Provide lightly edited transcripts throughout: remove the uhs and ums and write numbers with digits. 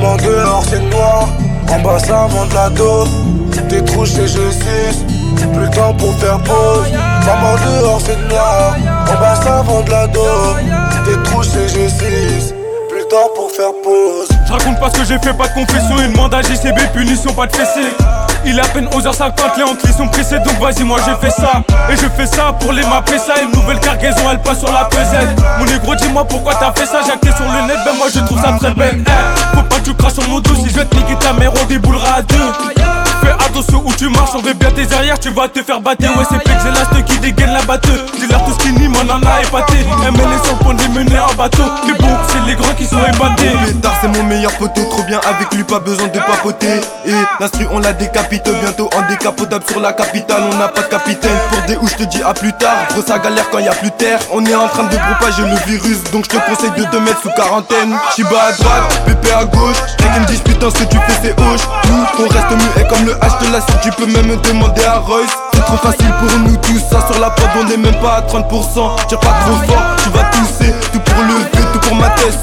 Maman dehors c'est noir, en bas ça vend de la dope. T'es trop chez G6, plus le temps pour faire pause. Maman dehors c'est noir, en bas ça vend de la dope. T'es trop chez G6, plus le temps pour faire pause. Je raconte pas ce que j'ai fait, pas de confession. Une demande à JCB, punition, pas de fessée. Il est à peine 11h50, les Antlis sont pressés. Donc vas-y, moi j'ai fait ça. Et je fais ça pour les mapper ça. Une nouvelle cargaison, elle passe sur la pesette. Mon négro, dis-moi pourquoi t'as fait ça. J'ai acté sur le net, ben moi je trouve ça très bête. Faut pas que tu craches sur mon dos. Si je vais te niquer ta mère, on déboulera à deux. Fais attention où tu marches, on veut bien tes arrières, tu vas te faire battre. Ouais, c'est Pix, c'est l'ast qui dégaine la batteuse. Dis-leur tout ce qui nie, mon nana épaté. ML est sur le point de les mener en bateau. Mais bon, c'est les grands qui sont épatés. Pétard, c'est mon meilleur poteau, trop bien avec lui, pas besoin de papoter. Et l'instru, on la décapite, bientôt en décapotable sur la capitale. On n'a pas de capitaine pour des où je te dis à plus tard. Gros, ça galère quand y a plus terre. On est en train de propager le virus, donc je te conseille de te mettre sous quarantaine. Chiba à droite, Pépé à gauche. Quelqu'un me dit putain, ce que tu fais c'est hoche. Nous, on reste muet comme le H de la suite, tu peux même demander à Royce. C'est trop facile pour nous tous, ça sur la prod on est même pas à 30%. Tire pas trop fort, tu vas tousser. Tout pour le V, tout pour ma tête.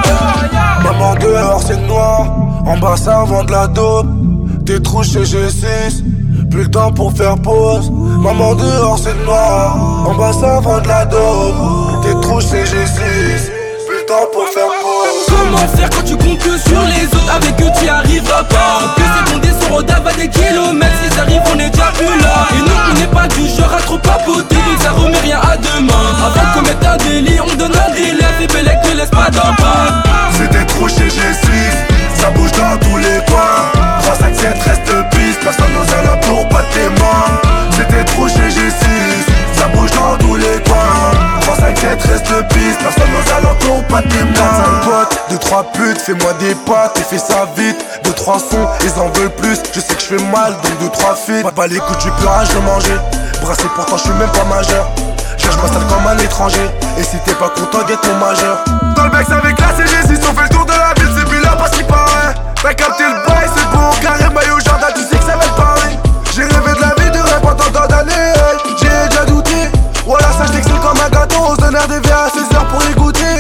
Maman dehors c'est noir, en bas ça vend de la dope. T'es trop chez G6, plus le temps pour faire pause. Maman dehors c'est noir, en bas ça vend de la dope. T'es trop chez G6, plus le temps pour faire pause. Comment faire quand tu comptes que sur les autres? Avec eux tu arriveras pas. Que c'est ton descend Roda va des kilomètres. S'ils arrivent on est déjà plus là. Et nous on n'est pas du genre à trop papoter. Donc ça remet rien à demain. Avant de commettre un délit on donne un délai. Fais Bellec te laisse pas d'en bas. C'était trop chez G6, ça bouge dans tous les coins. 357 reste piste, personne aux alentours, pas de témoins. C'était trop chez G6, ça bouge dans tous les coins. 357 reste piste, personne aux alentours, pas de témoins. 4-5 potes, 2-3 putes, fais-moi des potes et fais ça vite. 2-3 sons, ils en veulent plus, je sais que je fais mal, donc 2-3 feats. Pas les coups du plage de manger, brassé pourtant je suis même pas majeur. Je m'installe comme un étranger, et si t'es pas content, guette ton majeur. Dans le Bex avec la CG6, on fait le tour de la ville, c'est plus là parce qu'il paraît. T'as capté le bail, c'est bon, carré maillot jardin, tu sais que ça va être Paris. J'ai rêvé de la vie de rêve pendant tant d'années, j'ai déjà douté. Voilà, ça je t'excite comme un gâteau, on se donne RDV à 16h pour y goûter.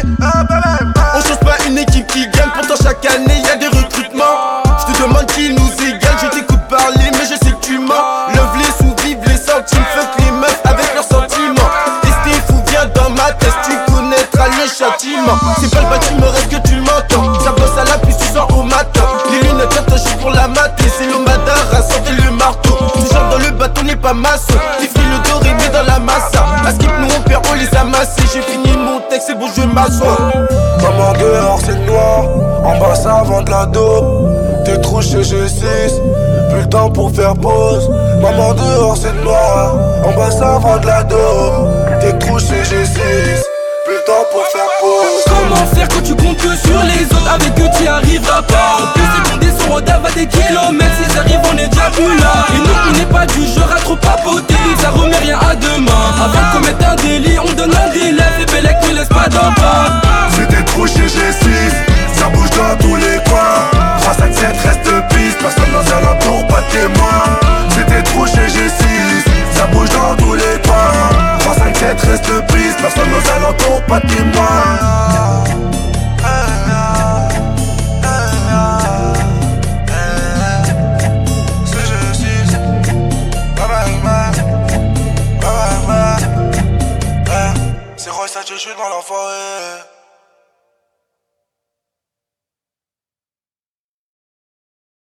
On change pas une équipe qui gagne, pourtant chaque année y'a des recrutements. Je te demande qui nous égale, je t'écoute parler, mais je sais que tu mens. Love les sous, vive les centimes, fuck les meufs avec leurs sentiments. Tester fou, viens dans ma tête, tu connaîtras le châtiment. C'est pas le bâtiment, reste que tu m'entends. Ça bosse à la puce, tu sors au matin. Les lunettes attachées pour la mater, c'est le madara, sortez le marteau. Toujours dans le bateau, n'est pas maçon. T'es frit le doré, mais dans la massa. À skip, nous on perd, on les amasse. J'ai fini mon texte, c'est bon, je m'assois. Maman dehors c'est noir, en bas ça vend de la dope. T'es trop chez G6, plus le temps pour faire pause. Maman dehors c'est noir, en bas ça vend de la dope. T'es trop chez G6, plus le temps pour faire pause. Comment faire quand tu comptes que sur les autres? Avec eux tu arriveras pas. Que c'est ton descend Roda va des kilomètres. S'ils arrivent on est déjà plus là. Et nous on n'est pas du genre à trop papoter. Donc ça remet rien à demain. Avant de commettre un délit on donne un délai. Fais Bellec te laisse pas d'en bas. C'était trop chez G6, ça bouge dans tous les coins. 357 reste piste, personne dans un alentour, pas de témoins. C'était trop chez G6, ça bouge dans tous les coins. 357 reste piste, personne dans un alentour, pas de témoins. C'est Royce, je suis dans la forêt.